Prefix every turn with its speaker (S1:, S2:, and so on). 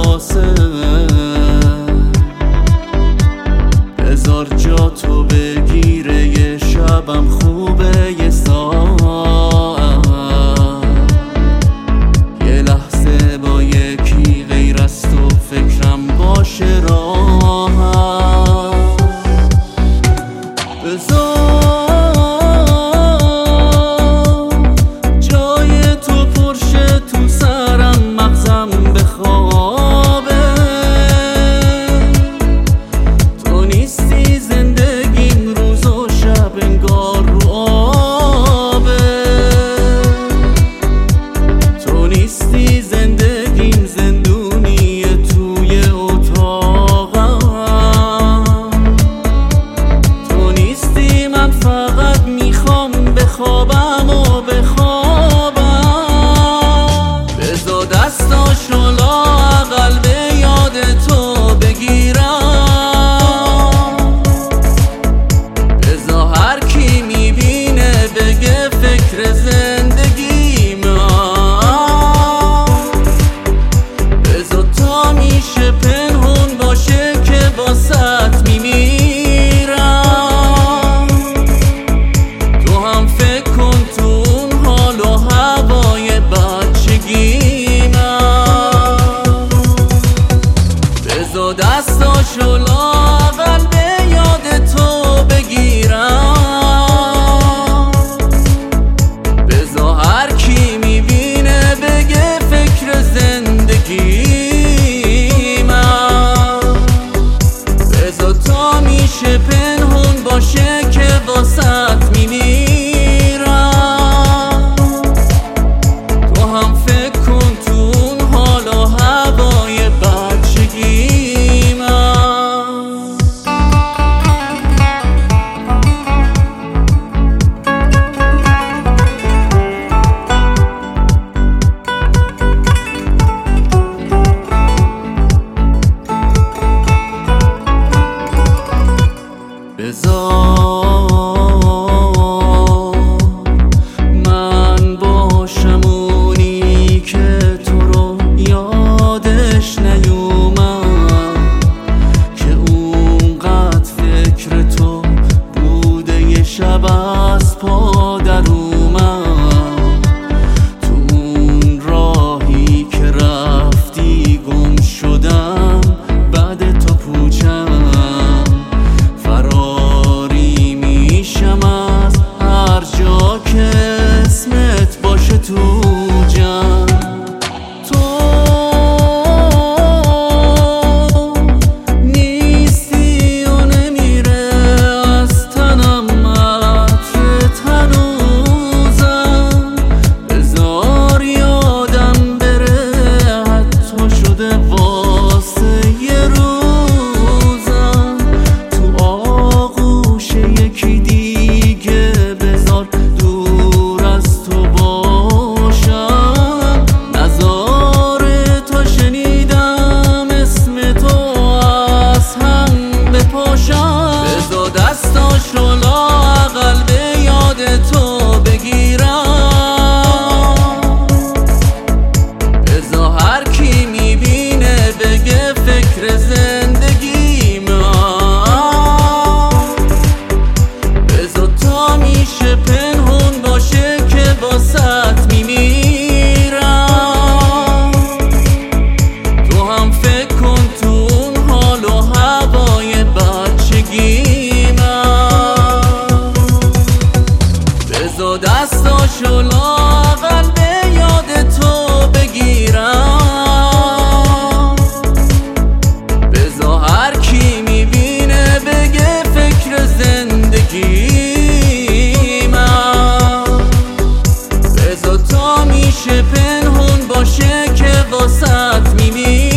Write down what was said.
S1: حواسه، بذار جا تو بگیره، یه شبم خوبه، یه ساعت، یه لحظه با یکی غیر از تو فکرم باشه راحت. بذار جای تو پرشه تو سرم، مغزم بخوابه، تو نیستی زندگیم روز و شب انگار رو آبه، تو نیستی زندگیم زندونی توی اتاقم، تو نیستی من فقط میخوام بخوابم و بخوابم. بذار دستاشو لااقل به یاد تو بگیرم، بذار هر کی میبینه بگه فکر زندگی من، بذار تا میشه پنهون باشه که باست میمیرم. تو هم فکر کن تو اون حال و هوای بچگی من، بذار دستاشو لااقل به یاد تو بگیرم، بذار هر کی میبینه بگه فکر زندگی من، بذار تا میشه پنهون باشه که واسط میمیرم. تو هم فکر کن تو اون حال و هوای بچگی من. بذار من باشم اونی که تو رو یادش نیومد، که اونقدر فکر تو بوده یه شب از پا در اومد، تو اون راهی که رفتی گم شدم، بعد تو پوچم فراری میشم از هر جا که اسمت باشه تو جمع. تو نیستی و نمیره از تنم عطرت هنوزم، بذار یادم بره حتی شده واسه یه روزم، تو آغوش یکی دیگه بذار دور از تو باشم، نذار تا شنیدم اسم تو از هم بپاشم. بذار دستاشو لااقل به یاد تو بگیرم، بذار هر کی میبینه بگه فکر زندگی من، بذار تا میشه پنهون باشه که باست میمیرم. تو هم فکر کن تو اون حال و هوای بچگی من، بذار دستاشو لااقل به یاد تو بگیرم، بذار هر کی میبینه بگه فکر زندگی من، بذار تا میشه پنهون باشه که واسط میمیرم.